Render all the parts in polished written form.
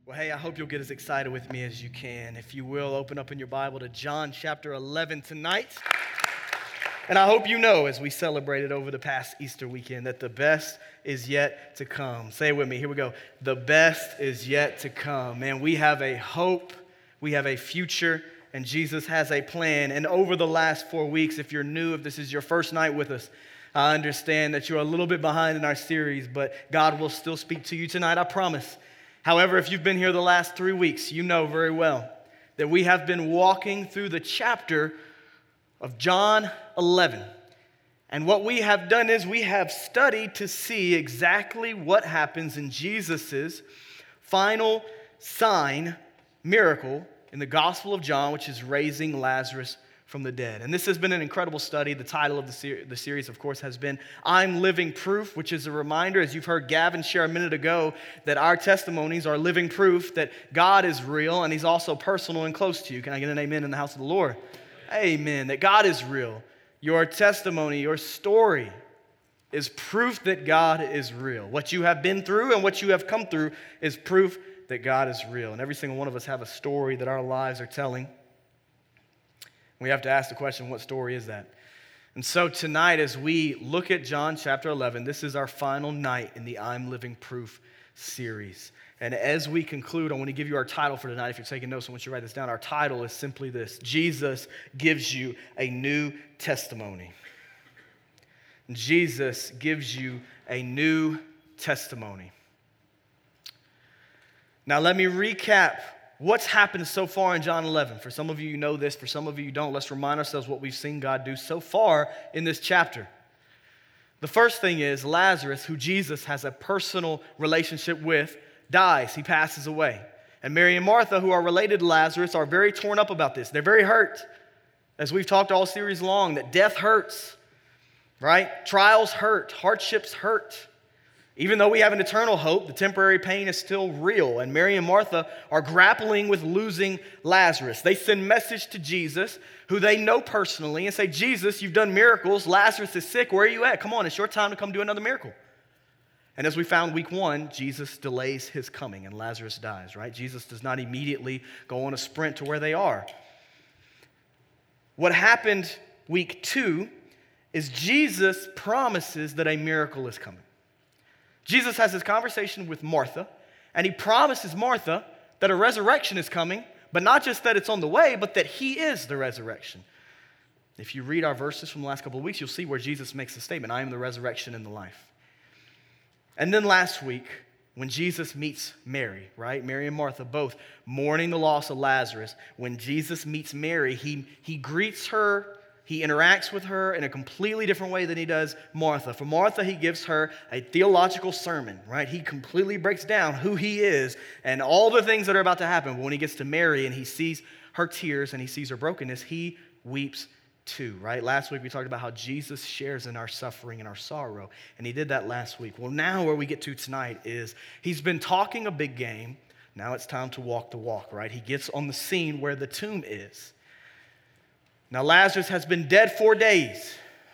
Well, hey, I hope you'll get as excited with me as you can. If you will, open up in your Bible to John chapter 11 tonight. And I hope you know, as we celebrated over the past Easter weekend, that the best is yet to come. Say it with me. Here we go. The best is yet to come. Man, we have a hope. We have a future. And Jesus has a plan. And over the last 4 weeks, if you're new, if this is your first night with us, I understand that you're a little bit behind in our series, but God will still speak to you tonight, I promise. However, if you've been here the last 3 weeks, you know very well that we have been walking through the chapter of John 11. And what we have done is we have studied to see exactly what happens in Jesus' final sign, miracle, in the Gospel of John, which is raising Lazarus from the dead. And this has been an incredible study. The title of the series, of course, has been I'm Living Proof, which is a reminder, as you've heard Gavin share a minute ago, that our testimonies are living proof that God is real and He's also personal and close to you. Can I get an amen in the house of the Lord? Amen. That God is real. Your testimony, your story is proof that God is real. What you have been through and what you have come through is proof that God is real. And every single one of us have a story that our lives are telling. We have to ask the question, what story is that? And so tonight, as we look at John chapter 11, this is our final night in the I'm Living Proof series. And as we conclude, I want to give you our title for tonight. If you're taking notes, I want you to write this down. Our title is simply this: Jesus gives you a new testimony. Jesus gives you a new testimony. Now, let me recap what's happened so far in John 11. For some of you, you know this. For some of you, you don't. Let's remind ourselves what we've seen God do so far in this chapter. The first thing is Lazarus, who Jesus has a personal relationship with, dies. He passes away. And Mary and Martha, who are related to Lazarus, are very torn up about this. They're very hurt. As we've talked all series long, that death hurts, right? Trials hurt. Hardships hurt. Even though we have an eternal hope, the temporary pain is still real. And Mary and Martha are grappling with losing Lazarus. They send message to Jesus, who they know personally, and say, Jesus, you've done miracles. Lazarus is sick. Where are you at? Come on, it's your time to come do another miracle. And as we found week 1, Jesus delays his coming and Lazarus dies, right? Jesus does not immediately go on a sprint to where they are. What happened week 2 is Jesus promises that a miracle is coming. Jesus has this conversation with Martha, and he promises Martha that a resurrection is coming, but not just that it's on the way, but that he is the resurrection. If you read our verses from the last couple of weeks, you'll see where Jesus makes the statement, I am the resurrection and the life. And then last week, when Jesus meets Mary, right? Mary and Martha both mourning the loss of Lazarus. When Jesus meets Mary, he greets her. He interacts with her in a completely different way than he does Martha. For Martha, he gives her a theological sermon, right? He completely breaks down who he is and all the things that are about to happen. But when he gets to Mary and he sees her tears and he sees her brokenness, he weeps too, right? Last week we talked about how Jesus shares in our suffering and our sorrow, and he did that last week. Well, now where we get to tonight is he's been talking a big game. Now it's time to walk the walk, right? He gets on the scene where the tomb is. Now, Lazarus has been dead 4 days.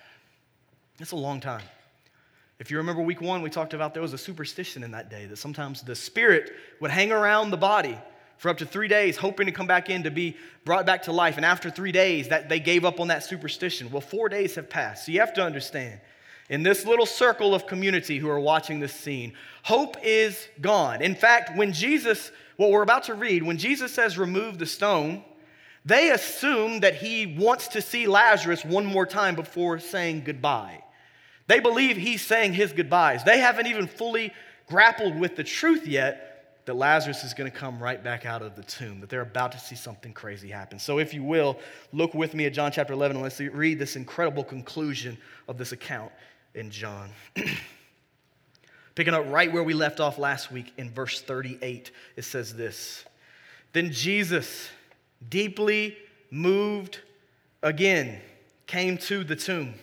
That's a long time. If you remember week 1, we talked about there was a superstition in that day that sometimes the spirit would hang around the body for up to 3 days, hoping to come back in to be brought back to life. And after 3 days, that they gave up on that superstition. Well, 4 days have passed. So you have to understand, in this little circle of community who are watching this scene, hope is gone. In fact, what we're about to read, when Jesus says remove the stone, they assume that he wants to see Lazarus one more time before saying goodbye. They believe he's saying his goodbyes. They haven't even fully grappled with the truth yet that Lazarus is going to come right back out of the tomb, that they're about to see something crazy happen. So if you will, look with me at John chapter 11, and let's read this incredible conclusion of this account in John. Picking up right where we left off last week in verse 38, it says this: Then Jesus, deeply moved again, came to the tomb.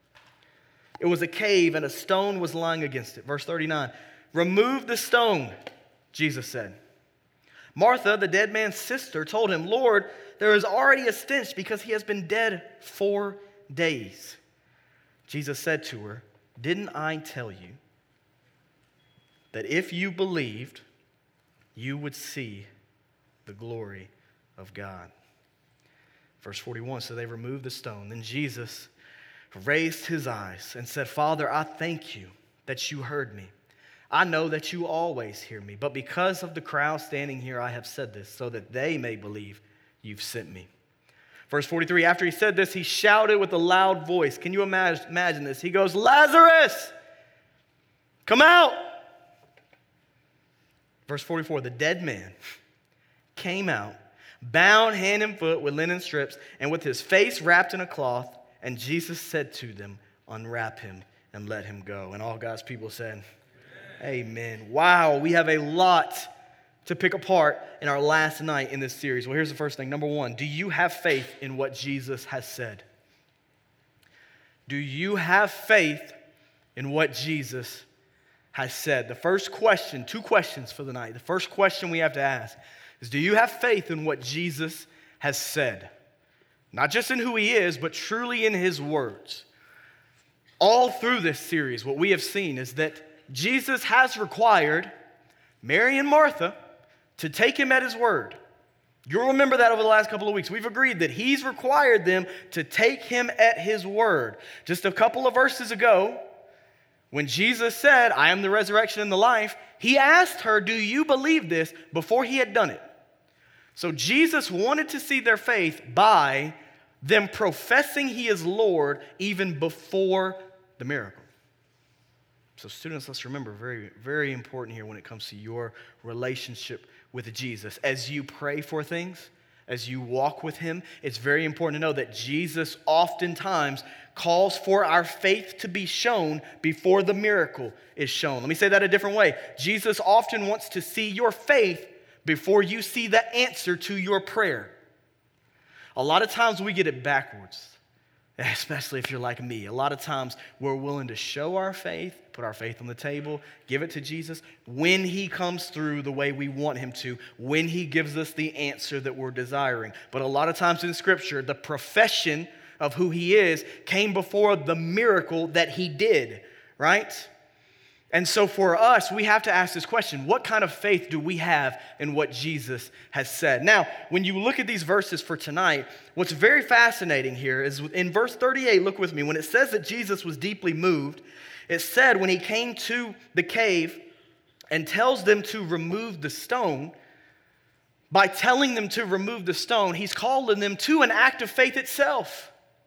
It was a cave and a stone was lying against it. Verse 39, remove the stone, Jesus said. Martha, the dead man's sister, told him, Lord, there is already a stench because he has been dead 4 days. Jesus said to her, didn't I tell you that if you believed, you would see the glory of God. Verse 41, so they removed the stone. Then Jesus raised his eyes and said, Father, I thank you that you heard me. I know that you always hear me, but because of the crowd standing here, I have said this, so that they may believe you've sent me. Verse 43, after he said this, he shouted with a loud voice. Can you imagine this? He goes, Lazarus, come out. Verse 44, the dead man came out, bound hand and foot with linen strips, and with his face wrapped in a cloth. And Jesus said to them, unwrap him and let him go. And all God's people said, Amen. Wow, we have a lot to pick apart in our last night in this series. Well, here's the first thing. Number one, do you have faith in what Jesus has said? Do you have faith in what Jesus has said? The first question, two questions for the night. The first question we have to ask is, do you have faith in what Jesus has said? Not just in who he is, but truly in his words. All through this series, what we have seen is that Jesus has required Mary and Martha to take him at his word. You'll remember that over the last couple of weeks. We've agreed that he's required them to take him at his word. Just a couple of verses ago, when Jesus said, I am the resurrection and the life, he asked her, do you believe this, before he had done it. So Jesus wanted to see their faith by them professing he is Lord even before the miracle. So students, let's remember, very, very important here when it comes to your relationship with Jesus. As you pray for things, as you walk with him, it's very important to know that Jesus oftentimes calls for our faith to be shown before the miracle is shown. Let me say that a different way. Jesus often wants to see your faith before you see the answer to your prayer. A lot of times we get it backwards, especially if you're like me. A lot of times we're willing to show our faith, put our faith on the table, give it to Jesus when he comes through the way we want him to, when he gives us the answer that we're desiring. But a lot of times in Scripture, the profession of who he is came before the miracle that he did, right? And so for us, we have to ask this question: what kind of faith do we have in what Jesus has said? Now, when you look at these verses for tonight, what's very fascinating here is in verse 38, look with me, when it says that Jesus was deeply moved, it said when he came to the cave and tells them to remove the stone, by telling them to remove the stone, he's calling them to an act of faith itself.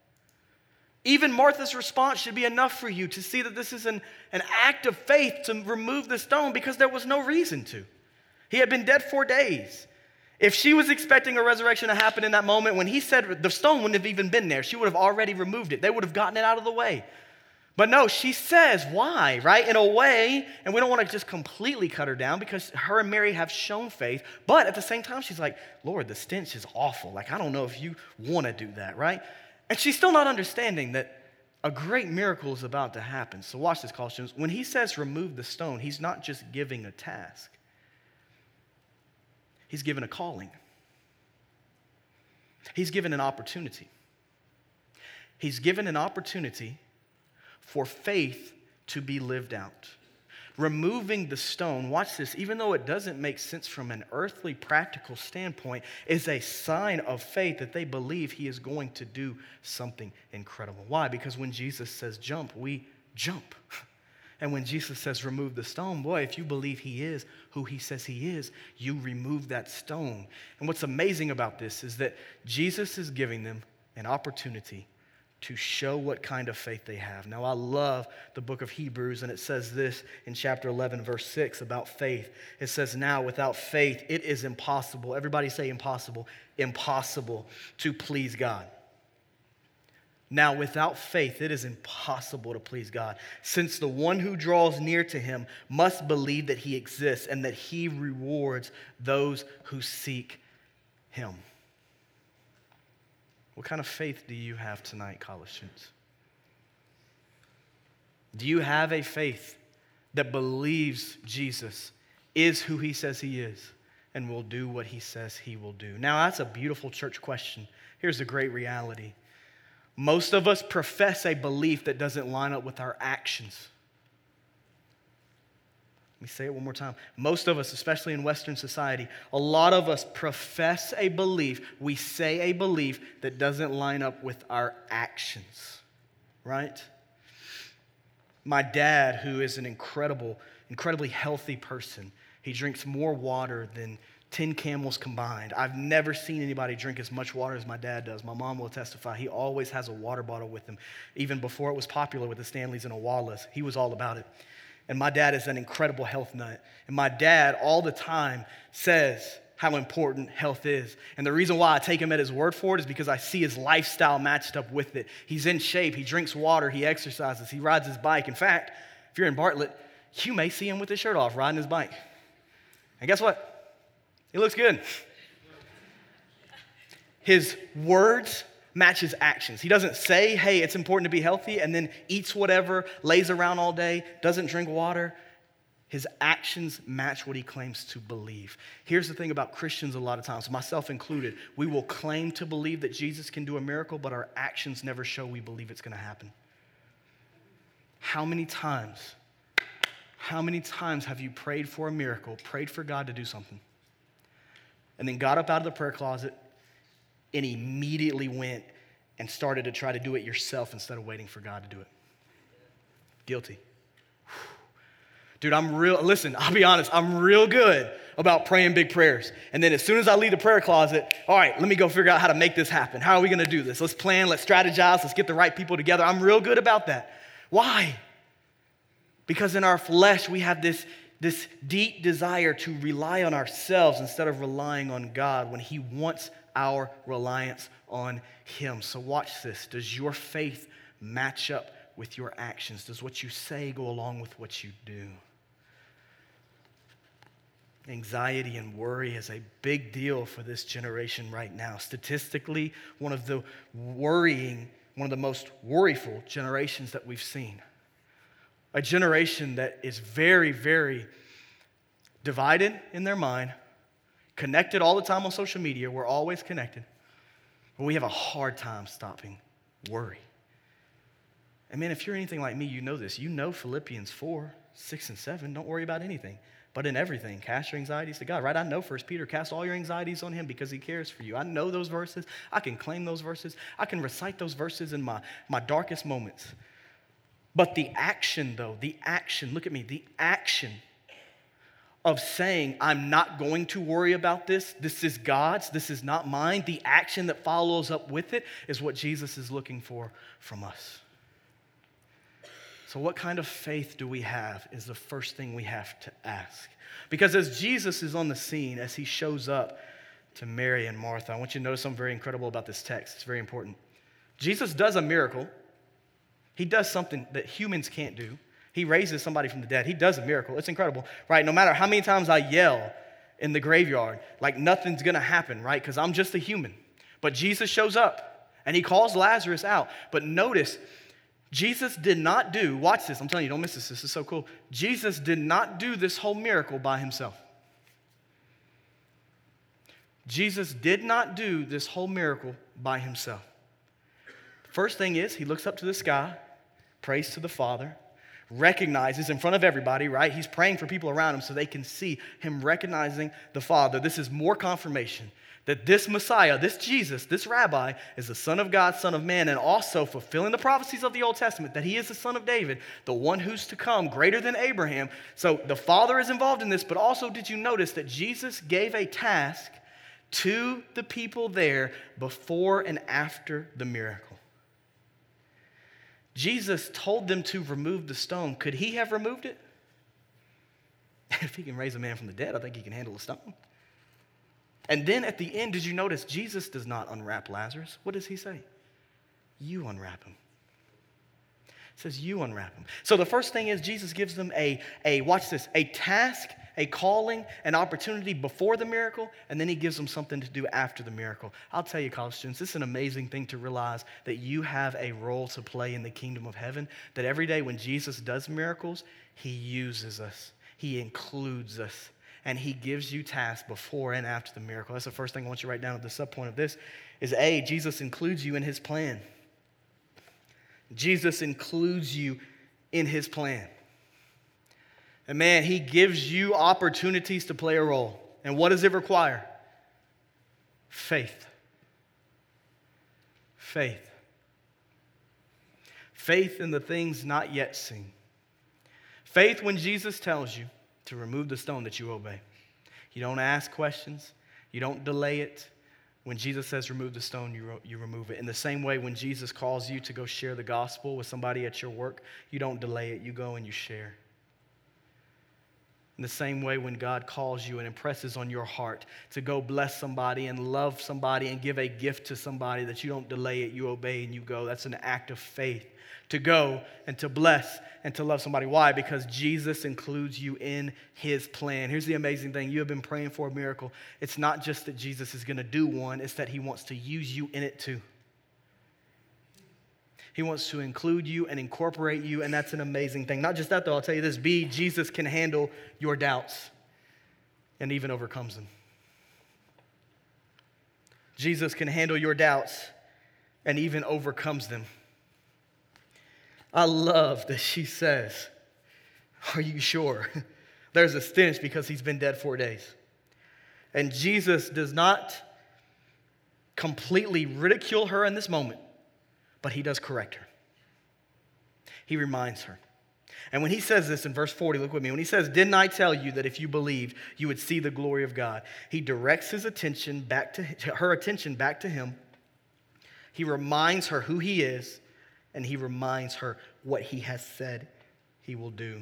Even Martha's response should be enough for you to see that this is an act of faith to remove the stone, because there was no reason to. He had been dead 4 days. If she was expecting a resurrection to happen in that moment, when he said the stone wouldn't have even been there, she would have already removed it. They would have gotten it out of the way. But no, she says, why, right? In a way, and we don't want to just completely cut her down, because her and Mary have shown faith, but at the same time, she's like, Lord, the stench is awful. Like, I don't know if you want to do that, right? And she's still not understanding that a great miracle is about to happen. So watch this, Colossians. When he says remove the stone, he's not just giving a task. He's given a calling. He's given an opportunity. He's given an opportunity for faith to be lived out. Removing the stone, watch this, even though it doesn't make sense from an earthly practical standpoint, is a sign of faith that they believe he is going to do something incredible. Why? Because when Jesus says jump, we jump. And when Jesus says remove the stone, boy, if you believe he is who he says he is, you remove that stone. And what's amazing about this is that Jesus is giving them an opportunity to show what kind of faith they have. Now, I love the book of Hebrews, and it says this in chapter 11, verse 6 about faith. It says, now without faith, it is impossible. Everybody say impossible. Impossible to please God. Now, without faith, it is impossible to please God, since the one who draws near to him must believe that he exists and that he rewards those who seek him. What kind of faith do you have tonight, college students? Do you have a faith that believes Jesus is who he says he is and will do what he says he will do? Now, that's a beautiful church question. Here's the great reality. Most of us profess a belief that doesn't line up with our actions. me say it one more time. Most of us, especially in Western society, a lot of us profess a belief, we say a belief that doesn't line up with our actions, right? My dad, who is an incredibly healthy person, he drinks more water than 10 camels combined. I've never seen anybody drink as much water as my dad does. My mom will testify. He always has a water bottle with him. Even before it was popular with the Stanleys and Awalas, he was all about it. And my dad is an incredible health nut. And my dad all the time says how important health is. And the reason why I take him at his word for it is because I see his lifestyle matched up with it. He's in shape. He drinks water. He exercises. He rides his bike. In fact, if you're in Bartlett, you may see him with his shirt off riding his bike. And guess what? He looks good. His words match his actions. He doesn't say, hey, it's important to be healthy, and then eats whatever, lays around all day, doesn't drink water. His actions match what he claims to believe. Here's the thing about Christians a lot of times, myself included. We will claim to believe that Jesus can do a miracle, but our actions never show we believe it's going to happen. How many times have you prayed for a miracle, prayed for God to do something, and then got up out of the prayer closet and immediately went and started to try to do it yourself instead of waiting for God to do it? Guilty. Dude, I'll be honest, I'm real good about praying big prayers. And then as soon as I leave the prayer closet, all right, let me go figure out how to make this happen. How are we gonna do this? Let's plan, let's strategize, let's get the right people together. I'm real good about that. Why? Because in our flesh, we have this deep desire to rely on ourselves instead of relying on God when He wants our reliance on Him. So watch this. Does your faith match up with your actions? Does what you say go along with what you do? Anxiety and worry is a big deal for this generation right now. Statistically, one of the most worryful generations that we've seen. A generation that is very, very divided in their mind, connected all the time on social media. We're always connected. But we have a hard time stopping worry. And man, if you're anything like me, you know this. You know Philippians 4, 6, and 7. Don't worry about anything, but in everything, cast your anxieties to God, right? I know 1 Peter, cast all your anxieties on Him because He cares for you. I know those verses. I can claim those verses. I can recite those verses in my darkest moments. But the action, though, look at me, the action of saying, I'm not going to worry about this. This is God's. This is not mine. The action that follows up with it is what Jesus is looking for from us. So what kind of faith do we have is the first thing we have to ask. Because as Jesus is on the scene, as He shows up to Mary and Martha, I want you to notice something very incredible about this text. It's very important. Jesus does a miracle. He does something that humans can't do. He raises somebody from the dead. He does a miracle. It's incredible, right? No matter how many times I yell in the graveyard, like nothing's going to happen, right? Because I'm just a human. But Jesus shows up, and He calls Lazarus out. But notice, Jesus did not do, watch this, I'm telling you, don't miss this. This is so cool. Jesus did not do this whole miracle by Himself. Jesus did not do this whole miracle by Himself. First thing is, He looks up to the sky, prays to the Father, recognizes in front of everybody, right? He's praying for people around Him so they can see Him recognizing the Father. This is more confirmation that this Messiah, this Jesus, this Rabbi is the Son of God, Son of Man, and also fulfilling the prophecies of the Old Testament, that He is the Son of David, the one who's to come, greater than Abraham. So the Father is involved in this, but also did you notice that Jesus gave a task to the people there before and after the miracle? Jesus told them to remove the stone. Could He have removed it? If He can raise a man from the dead, I think He can handle a stone. And then at the end, did you notice Jesus does not unwrap Lazarus? What does He say? You unwrap him. It says you unwrap him. So the first thing is Jesus gives them watch this, a task, a calling, an opportunity before the miracle, and then He gives them something to do after the miracle. I'll tell you, college students, this is an amazing thing to realize, that you have a role to play in the kingdom of heaven, that every day when Jesus does miracles, He uses us. He includes us. And He gives you tasks before and after the miracle. That's the first thing I want you to write down at the subpoint of this is Jesus includes you in His plan. Jesus includes you in His plan. And man, he gives you opportunities to play a role. And what does it require? Faith. Faith. Faith in the things not yet seen. Faith when Jesus tells you to remove the stone that you obey. You don't ask questions. You don't delay it. When Jesus says remove the stone, you remove it. In the same way, when Jesus calls you to go share the gospel with somebody at your work, you don't delay it. You go and you share. In the same way, when God calls you and impresses on your heart to go bless somebody and love somebody and give a gift to somebody, that you don't delay it, you obey and you go. That's an act of faith, to go and to bless and to love somebody. Why? Because Jesus includes you in his plan. Here's the amazing thing. You have been praying for a miracle. It's not just that Jesus is going to do one, it's that he wants to use you in it too. He wants to include you and incorporate you, and that's an amazing thing. Not just that, though. I'll tell you this. B, Jesus can handle your doubts and even overcomes them. Jesus can handle your doubts and even overcomes them. I love that she says, are you sure? There's a stench because he's been dead 4 days. And Jesus does not completely ridicule her in this moment, but he does correct her. He reminds her. And when he says this in verse 40, look with me. When he says, didn't I tell you that if you believed, you would see the glory of God? He directs his attention back to her attention back to him. He reminds her who he is, and he reminds her what he has said he will do.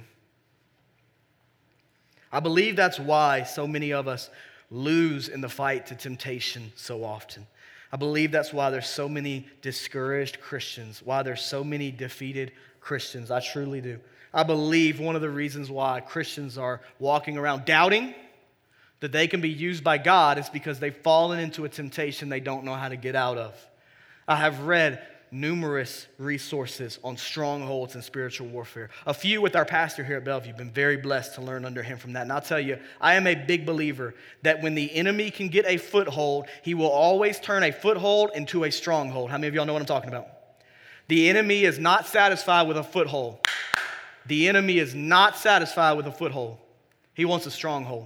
I believe that's why so many of us lose in the fight to temptation so often. I believe that's why there's so many discouraged Christians, why there's so many defeated Christians. I truly do. I believe one of the reasons why Christians are walking around doubting that they can be used by God is because they've fallen into a temptation they don't know how to get out of. I have read numerous resources on strongholds and spiritual warfare. A few with our pastor here at Bellevue. Been very blessed to learn under him from that. And I'll tell you, I am a big believer that when the enemy can get a foothold, he will always turn a foothold into a stronghold. How many of y'all know what I'm talking about? The enemy is not satisfied with a foothold. The enemy is not satisfied with a foothold. He wants a stronghold.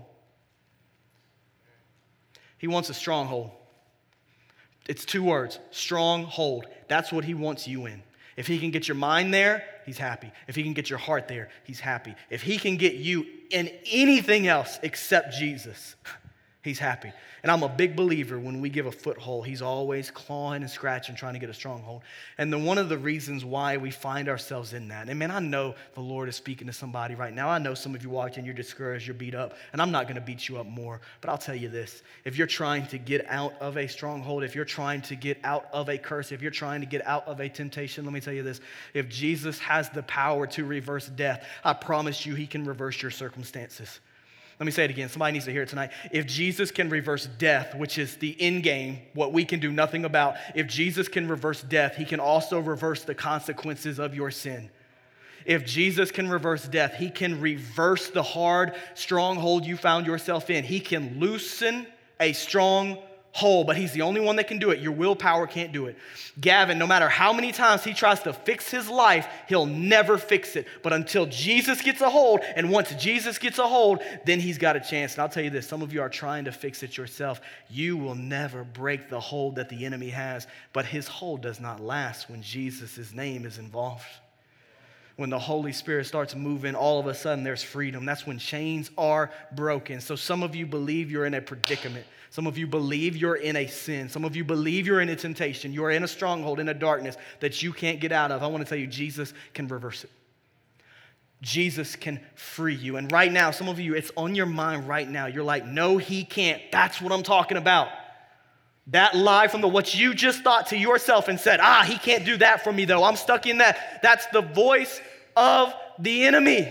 He wants a stronghold. It's 2 words, stronghold. That's what he wants you in. If he can get your mind there, he's happy. If he can get your heart there, he's happy. If he can get you in anything else except Jesus, he's happy. And I'm a big believer when we give a foothold, he's always clawing and scratching, trying to get a stronghold. And then one of the reasons why we find ourselves in that, and man, I know the Lord is speaking to somebody right now. I know some of you walked in, you're discouraged, you're beat up, and I'm not going to beat you up more. But I'll tell you this, if you're trying to get out of a stronghold, if you're trying to get out of a curse, if you're trying to get out of a temptation, let me tell you this, if Jesus has the power to reverse death, I promise you he can reverse your circumstances. Let me say it again. Somebody needs to hear it tonight. If Jesus can reverse death, which is the end game, what we can do nothing about, if Jesus can reverse death, he can also reverse the consequences of your sin. If Jesus can reverse death, he can reverse the hard stronghold you found yourself in. He can loosen a stronghold, but he's the only one that can do it. Your willpower can't do it. Gavin, no matter how many times he tries to fix his life, he'll never fix it. But until Jesus gets a hold, and once Jesus gets a hold, then he's got a chance. And I'll tell you this, some of you are trying to fix it yourself. You will never break the hold that the enemy has, but his hold does not last when Jesus' name is involved. When the Holy Spirit starts moving, all of a sudden there's freedom. That's when chains are broken. So some of you believe you're in a predicament. Some of you believe you're in a sin. Some of you believe you're in a temptation. You're in a stronghold, in a darkness that you can't get out of. I want to tell you, Jesus can reverse it. Jesus can free you. And right now, some of you, it's on your mind right now. You're like, no, he can't. That's what I'm talking about. That lie from what you just thought to yourself and said, he can't do that for me though. I'm stuck in that. That's the voice of the enemy.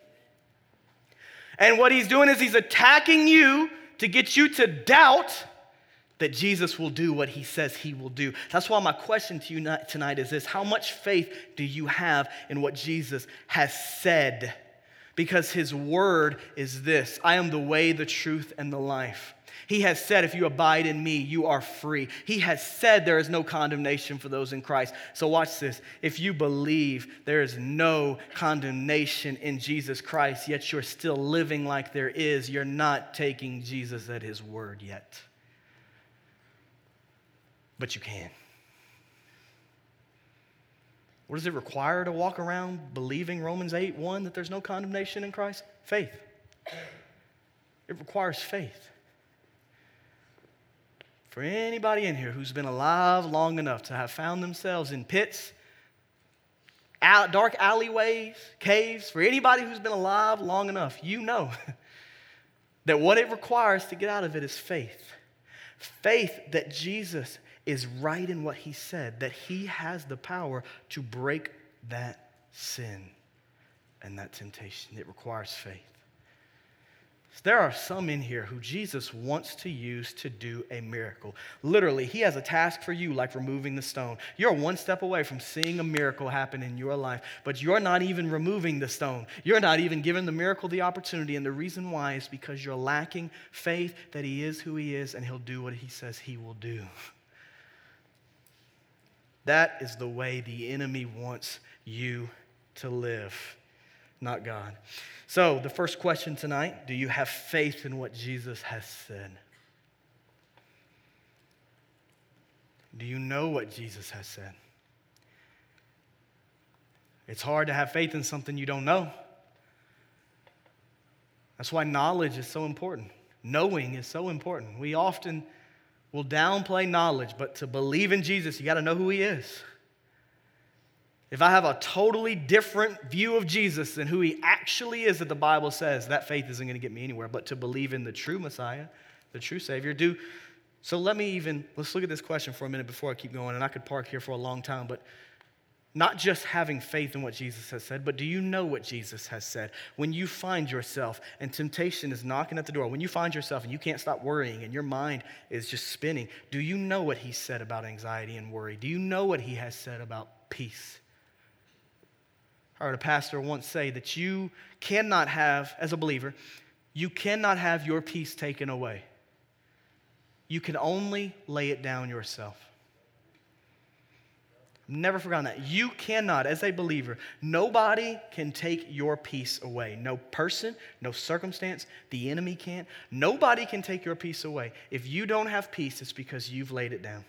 And what he's doing is he's attacking you to get you to doubt that Jesus will do what he says he will do. That's why my question to you tonight is this: how much faith do you have in what Jesus has said? Because his word is this: I am the way, the truth, and the life. He has said, if you abide in me, you are free. He has said there is no condemnation for those in Christ. So watch this. If you believe there is no condemnation in Jesus Christ, yet you're still living like there is, you're not taking Jesus at his word yet. But you can. What does it require to walk around believing Romans 8:1 that there's no condemnation in Christ? Faith. It requires faith. For anybody in here who's been alive long enough to have found themselves in pits, dark alleyways, caves, for anybody who's been alive long enough, you know that what it requires to get out of it is faith. Faith that Jesus is right in what he said, that he has the power to break that sin and that temptation. It requires faith. There are some in here who Jesus wants to use to do a miracle. Literally, he has a task for you like removing the stone. You're one step away from seeing a miracle happen in your life, but you're not even removing the stone. You're not even giving the miracle the opportunity, and the reason why is because you're lacking faith that he is who he is and he'll do what he says he will do. That is the way the enemy wants you to live, not God. So, the first question tonight, do you have faith in what Jesus has said? Do you know what Jesus has said? It's hard to have faith in something you don't know. That's why knowledge is so important. Knowing is so important. We often will downplay knowledge, but to believe in Jesus, you got to know who he is. If I have a totally different view of Jesus than who he actually is that the Bible says, that faith isn't going to get me anywhere. But to believe in the true Messiah, the true Savior, so let's look at this question for a minute before I keep going, and I could park here for a long time, but not just having faith in what Jesus has said, but do you know what Jesus has said? When you find yourself and temptation is knocking at the door, when you find yourself and you can't stop worrying and your mind is just spinning, do you know what he said about anxiety and worry? Do you know what he has said about peace? I heard a pastor once say that you cannot have, as a believer, you cannot have your peace taken away. You can only lay it down yourself. Never forgotten that. You cannot, as a believer, nobody can take your peace away. No person, no circumstance, the enemy can't. Nobody can take your peace away. If you don't have peace, it's because you've laid it down.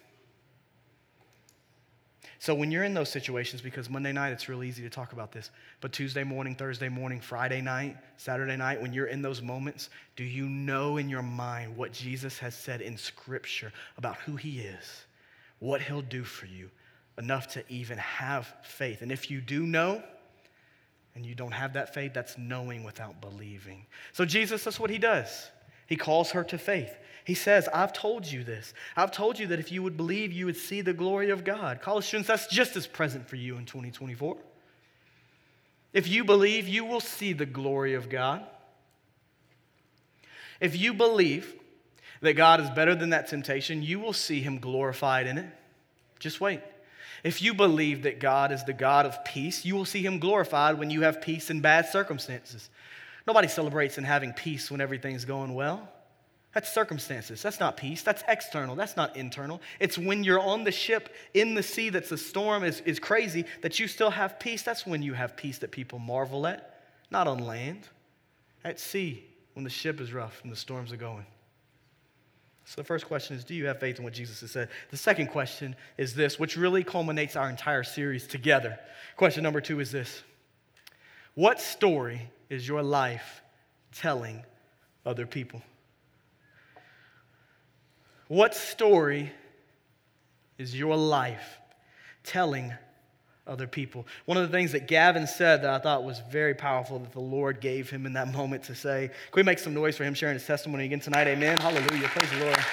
So when you're in those situations, because Monday night it's real easy to talk about this, but Tuesday morning, Thursday morning, Friday night, Saturday night, when you're in those moments, do you know in your mind what Jesus has said in Scripture about who he is, what he'll do for you, enough to even have faith? And if you do know, and you don't have that faith, that's knowing without believing. So Jesus, that's what he does. He calls her to faith. He says, I've told you this. I've told you that if you would believe, you would see the glory of God. College students, that's just as present for you in 2024. If you believe, you will see the glory of God. If you believe that God is better than that temptation, you will see him glorified in it. Just wait. If you believe that God is the God of peace, you will see him glorified when you have peace in bad circumstances. Nobody celebrates in having peace when everything's going well. That's circumstances. That's not peace. That's external. That's not internal. It's when you're on the ship in the sea that's a storm is crazy that you still have peace. That's when you have peace that people marvel at. Not on land. At sea when the ship is rough and the storms are going. So the first question is, do you have faith in what Jesus has said? The second question is this, which really culminates our entire series together. Question number 2 is this. What story is your life telling other people? What story is your life telling other people? One of the things that Gavin said that I thought was very powerful that the Lord gave him in that moment to say, can we make some noise for him sharing his testimony again tonight? Amen. Hallelujah. Praise the Lord.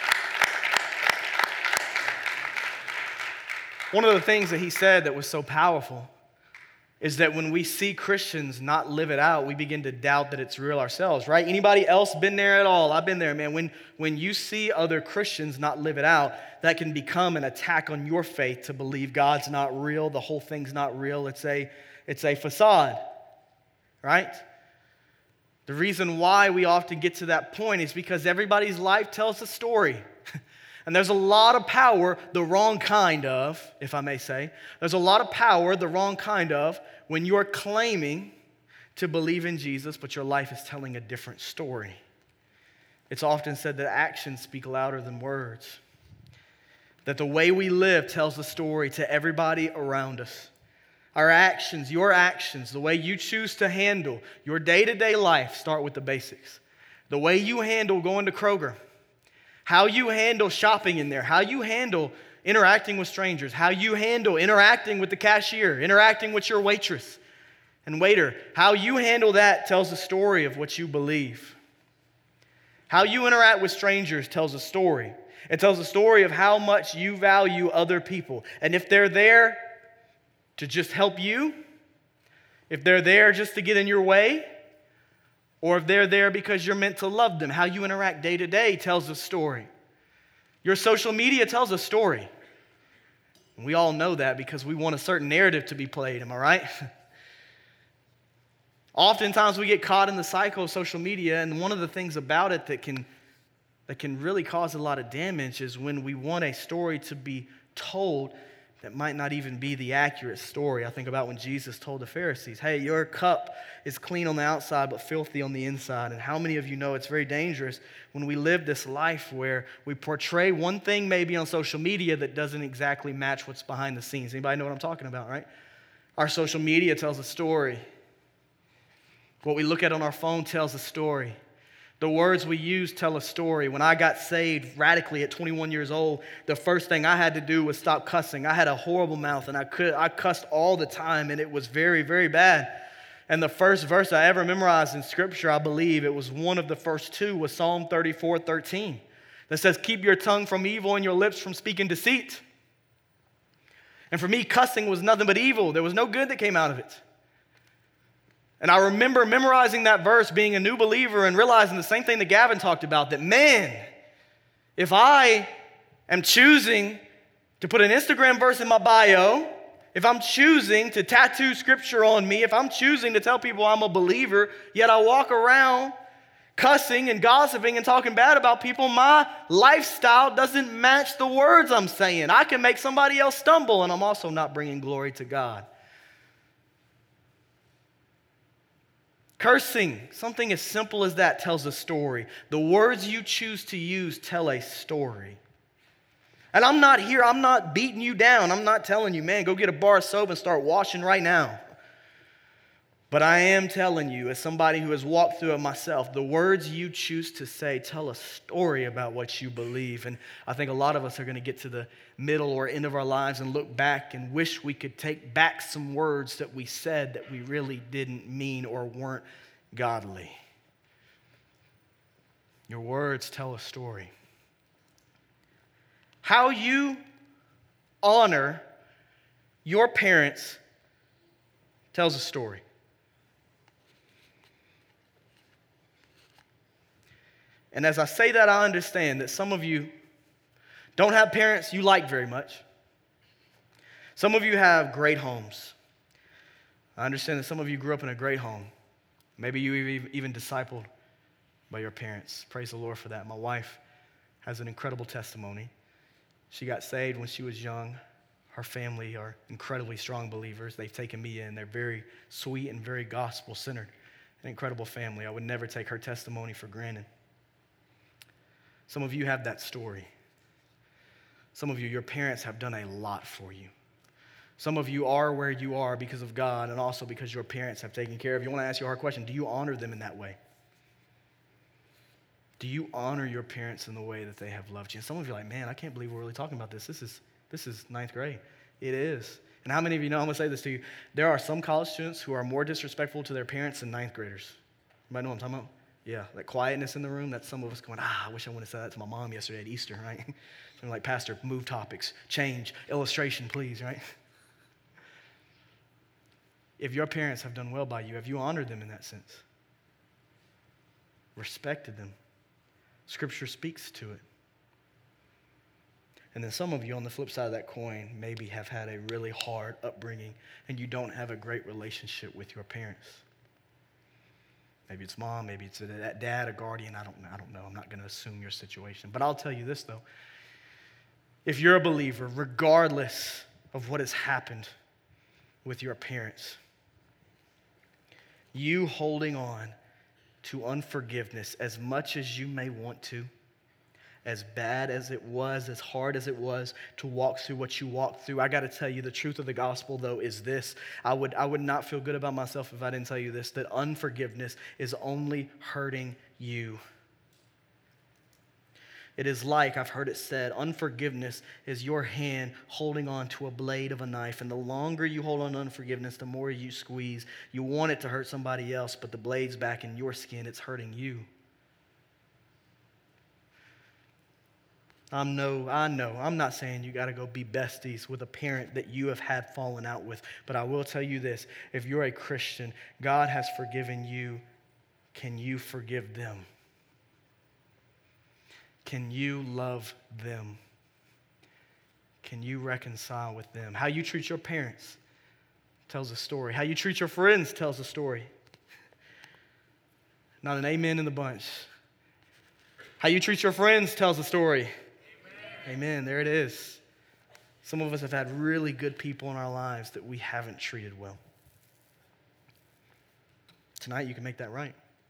One of the things that he said that was so powerful is that when we see Christians not live it out, we begin to doubt that it's real ourselves, right? Anybody else been there at all? I've been there, man. When you see other Christians not live it out, that can become an attack on your faith to believe God's not real, the whole thing's not real. It's a facade, right? The reason why we often get to that point is because everybody's life tells a story. And there's a lot of power, the wrong kind of, if I may say. There's a lot of power, the wrong kind of, when you're claiming to believe in Jesus, but your life is telling a different story. It's often said that actions speak louder than words. That the way we live tells the story to everybody around us. Our actions, your actions, the way you choose to handle your day-to-day life start with the basics. The way you handle going to Kroger, how you handle shopping in there, how you handle interacting with strangers, how you handle interacting with the cashier, interacting with your waitress and waiter, how you handle that tells the story of what you believe. How you interact with strangers tells a story. It tells a story of how much you value other people. And if they're there to just help you, if they're there just to get in your way, or if they're there because you're meant to love them, how you interact day to day tells a story. Your social media tells a story. And we all know that because we want a certain narrative to be played, am I right? Oftentimes we get caught in the cycle of social media, and one of the things about it that can really cause a lot of damage is when we want a story to be told that might not even be the accurate story. I think about when Jesus told the Pharisees, hey, your cup is clean on the outside but filthy on the inside. And how many of you know it's very dangerous when we live this life where we portray one thing maybe on social media that doesn't exactly match what's behind the scenes. Anybody know what I'm talking about, right? Our social media tells a story. What we look at on our phone tells a story. The words we use tell a story. When I got saved radically at 21 years old, the first thing I had to do was stop cussing. I had a horrible mouth, and I cussed all the time, and it was very, very bad. And the first verse I ever memorized in Scripture, I believe, it was one of the first two, was Psalm 34:13. That says, keep your tongue from evil and your lips from speaking deceit. And for me, cussing was nothing but evil. There was no good that came out of it. And I remember memorizing that verse, being a new believer, and realizing the same thing that Gavin talked about, that man, if I am choosing to put an Instagram verse in my bio, if I'm choosing to tattoo Scripture on me, if I'm choosing to tell people I'm a believer, yet I walk around cussing and gossiping and talking bad about people, my lifestyle doesn't match the words I'm saying. I can make somebody else stumble, and I'm also not bringing glory to God. Cursing, something as simple as that, tells a story. The words you choose to use tell a story. And I'm not beating you down. I'm not telling you, man, go get a bar of soap and start washing right now. But I am telling you, as somebody who has walked through it myself, the words you choose to say tell a story about what you believe. And I think a lot of us are going to get to the middle or end of our lives and look back and wish we could take back some words that we said that we really didn't mean or weren't godly. Your words tell a story. How you honor your parents tells a story. And as I say that, I understand that some of you don't have parents you like very much. Some of you have great homes. I understand that some of you grew up in a great home. Maybe you were even discipled by your parents. Praise the Lord for that. My wife has an incredible testimony. She got saved when she was young. Her family are incredibly strong believers. They've taken me in. They're very sweet and very gospel-centered. An incredible family. I would never take her testimony for granted. Some of you have that story. Some of you, your parents have done a lot for you. Some of you are where you are because of God and also because your parents have taken care of you. I want to ask you a hard question. Do you honor them in that way? Do you honor your parents in the way that they have loved you? And some of you are like, man, I can't believe we're really talking about this. This is ninth grade. It is. And how many of you know, I'm going to say this to you, there are some college students who are more disrespectful to their parents than ninth graders. Anybody know what I'm talking about? Yeah, that quietness in the room, that's some of us going, I wish I would have said that to my mom yesterday at Easter, right? So I'm like, Pastor, move topics, change, illustration, please, right? If your parents have done well by you, have you honored them in that sense? Respected them? Scripture speaks to it. And then some of you on the flip side of that coin maybe have had a really hard upbringing and you don't have a great relationship with your parents. Maybe it's mom, maybe it's a dad, a guardian, I don't know. I'm not going to assume your situation. But I'll tell you this, though. If you're a believer, regardless of what has happened with your parents, you holding on to unforgiveness as much as you may want to, as bad as it was, as hard as it was to walk through what you walked through, I got to tell you the truth of the gospel, though, is this. I would not feel good about myself if I didn't tell you this, that unforgiveness is only hurting you. It is like, I've heard it said, unforgiveness is your hand holding on to a blade of a knife. And the longer you hold on to unforgiveness, the more you squeeze. You want it to hurt somebody else, but the blade's back in your skin. It's hurting you. I know. I'm not saying you got to go be besties with a parent that you have had fallen out with. But I will tell you this. If you're a Christian, God has forgiven you. Can you forgive them? Can you love them? Can you reconcile with them? How you treat your parents tells a story. How you treat your friends tells a story. Not an amen in the bunch. How you treat your friends tells a story. Amen. There it is. Some of us have had really good people in our lives that we haven't treated well. Tonight you can make that right.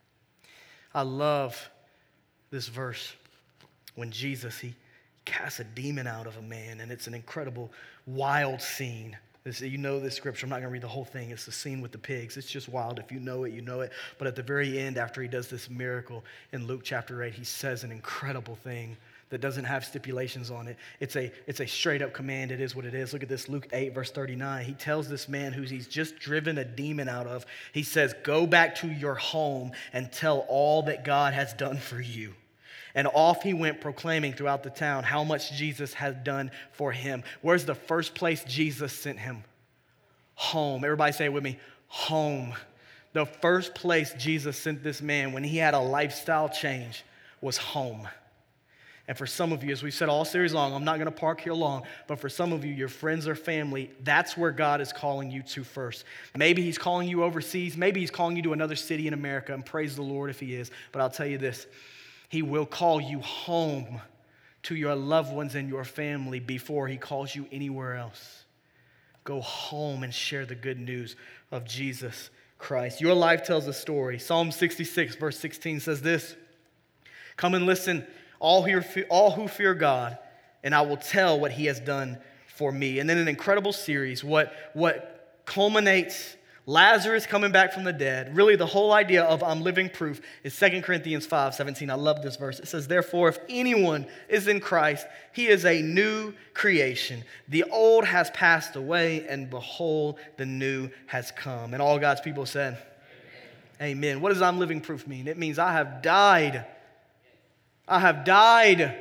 I love this verse when Jesus, he casts a demon out of a man, and it's an incredible, wild scene. You know this scripture. I'm not going to read the whole thing. It's the scene with the pigs. It's just wild. If you know it, you know it. But at the very end, after he does this miracle in Luke chapter 8, he says an incredible thing that doesn't have stipulations on it. It's a straight up command. It is what it is. Look at this, Luke 8, verse 39. He tells this man who he's just driven a demon out of, he says, go back to your home and tell all that God has done for you. And off he went proclaiming throughout the town how much Jesus had done for him. Where's the first place Jesus sent him? Home. Everybody say it with me. Home. The first place Jesus sent this man when he had a lifestyle change was home. And for some of you, as we've said all series long, I'm not going to park here long, but for some of you, your friends or family, that's where God is calling you to first. Maybe he's calling you overseas. Maybe he's calling you to another city in America, and praise the Lord if he is. But I'll tell you this. He will call you home to your loved ones and your family before he calls you anywhere else. Go home and share the good news of Jesus Christ. Your life tells a story. Psalm 66, verse 16 says this, come and listen, all who fear God, and I will tell what he has done for me. And then an incredible series, what culminates Lazarus coming back from the dead. Really, the whole idea of I'm living proof is 2 Corinthians 5:17. I love this verse. It says, therefore, if anyone is in Christ, he is a new creation. The old has passed away, and behold, the new has come. And all God's people said, Amen. What does I'm living proof mean? It means I have died. I have died.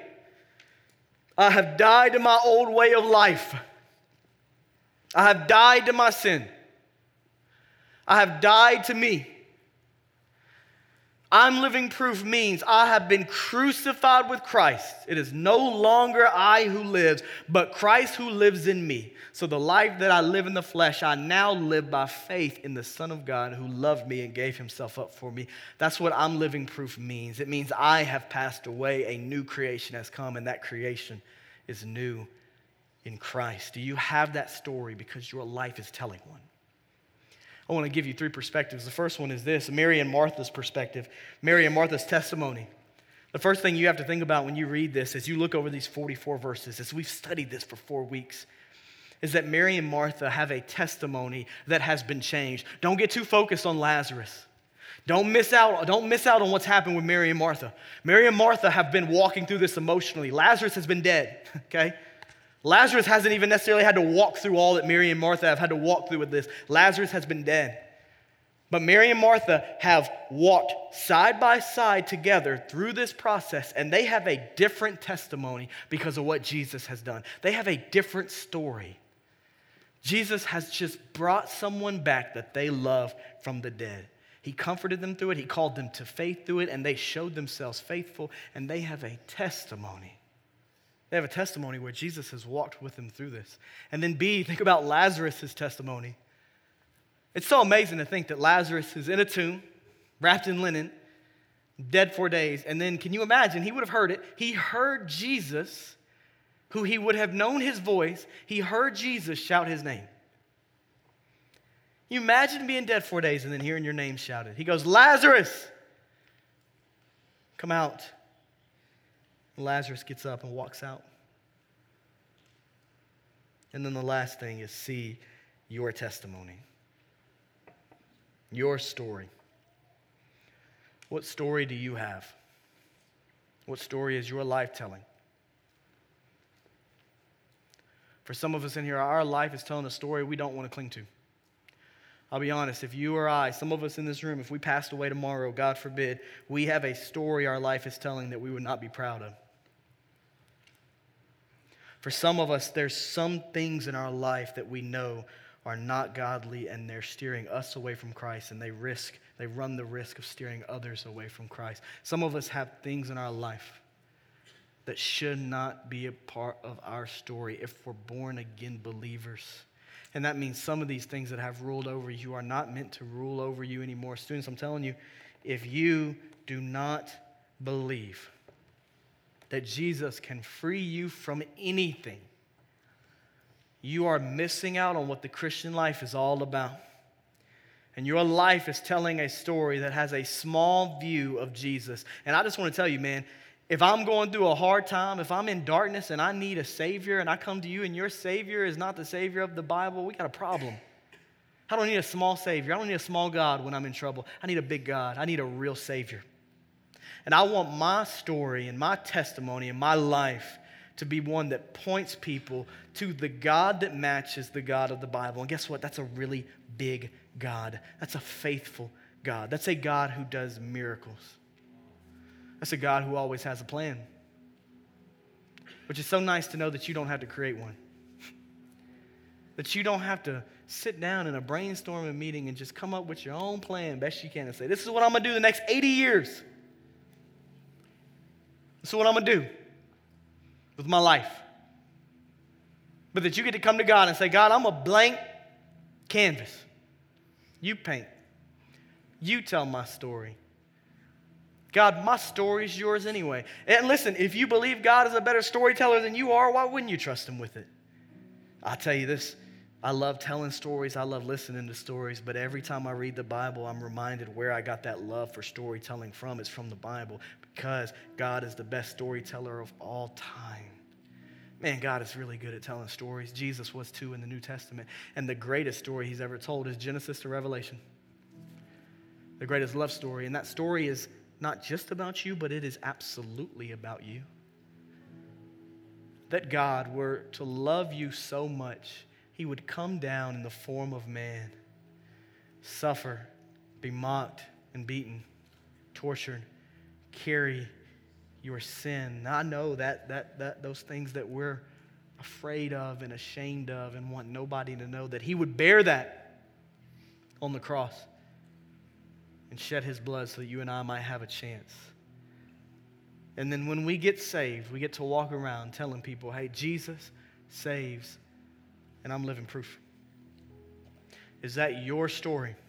I have died to my old way of life. I have died to my sin. I have died to me. I'm living proof means I have been crucified with Christ. It is no longer I who lives, but Christ who lives in me. So the life that I live in the flesh, I now live by faith in the Son of God who loved me and gave himself up for me. That's what I'm living proof means. It means I have passed away, a new creation has come, and that creation is new in Christ. Do you have that story? Because your life is telling one. I want to give you three perspectives. The first one is this, Mary and Martha's perspective, Mary and Martha's testimony. The first thing you have to think about when you read this, as you look over these 44 verses, as we've studied this for 4 weeks, is that Mary and Martha have a testimony that has been changed. Don't get too focused on Lazarus. Don't miss out on what's happened with Mary and Martha. Mary and Martha have been walking through this emotionally. Lazarus has been dead, okay? Lazarus hasn't even necessarily had to walk through all that Mary and Martha have had to walk through with this. Lazarus has been dead. But Mary and Martha have walked side by side together through this process, and they have a different testimony because of what Jesus has done. They have a different story. Jesus has just brought someone back that they love from the dead. He comforted them through it. He called them to faith through it, and they showed themselves faithful, and they have a testimony. They have a testimony where Jesus has walked with them through this. And then B, think about Lazarus' testimony. It's so amazing to think that Lazarus is in a tomb, wrapped in linen, dead 4 days. And then can you imagine? He would have heard it. He heard Jesus, who he would have known his voice. He heard Jesus shout his name. You imagine being dead 4 days and then hearing your name shouted. He goes, Lazarus, come out. And Lazarus gets up and walks out. And then the last thing is see your testimony, your story. What story do you have? What story is your life telling? For some of us in here, our life is telling a story we don't want to cling to. I'll be honest, if you or I, some of us in this room, if we passed away tomorrow, God forbid, we have a story our life is telling that we would not be proud of. For some of us, there's some things in our life that we know are not godly and they're steering us away from Christ, and they run the risk of steering others away from Christ. Some of us have things in our life that should not be a part of our story if we're born again believers. And that means some of these things that have ruled over you are not meant to rule over you anymore. Students, I'm telling you, if you do not believe that Jesus can free you from anything, you are missing out on what the Christian life is all about. And your life is telling a story that has a small view of Jesus. And I just want to tell you, man, if I'm going through a hard time, if I'm in darkness and I need a Savior and I come to you and your Savior is not the Savior of the Bible, we got a problem. I don't need a small Savior. I don't need a small God when I'm in trouble. I need a big God. I need a real Savior. And I want my story and my testimony and my life to be one that points people to the God that matches the God of the Bible. And guess what? That's a really big God. That's a faithful God. That's a God who does miracles. That's a God who always has a plan. Which is so nice to know that you don't have to create one. That you don't have to sit down in a brainstorming meeting and just come up with your own plan best you can and say, this is what I'm going to do the next 80 years. This is what I'm going to do with my life. But that you get to come to God and say, God, I'm a blank canvas. You paint. You tell my story. God, my story is yours anyway. And listen, if you believe God is a better storyteller than you are, why wouldn't you trust him with it? I'll tell you this, I love telling stories, I love listening to stories, but every time I read the Bible, I'm reminded where I got that love for storytelling from. It's from the Bible, because God is the best storyteller of all time. Man, God is really good at telling stories. Jesus was too in the New Testament. And the greatest story he's ever told is Genesis to Revelation. The greatest love story. And that story is not just about you, but it is absolutely about you. That God were to love you so much, he would come down in the form of man, suffer, be mocked and beaten, tortured, carry your sin. Now, I know that those things that we're afraid of and ashamed of and want nobody to know, that he would bear that on the cross and shed his blood so that you and I might have a chance. And then when we get saved, we get to walk around telling people, hey, Jesus saves, and I'm living proof. Is that your story?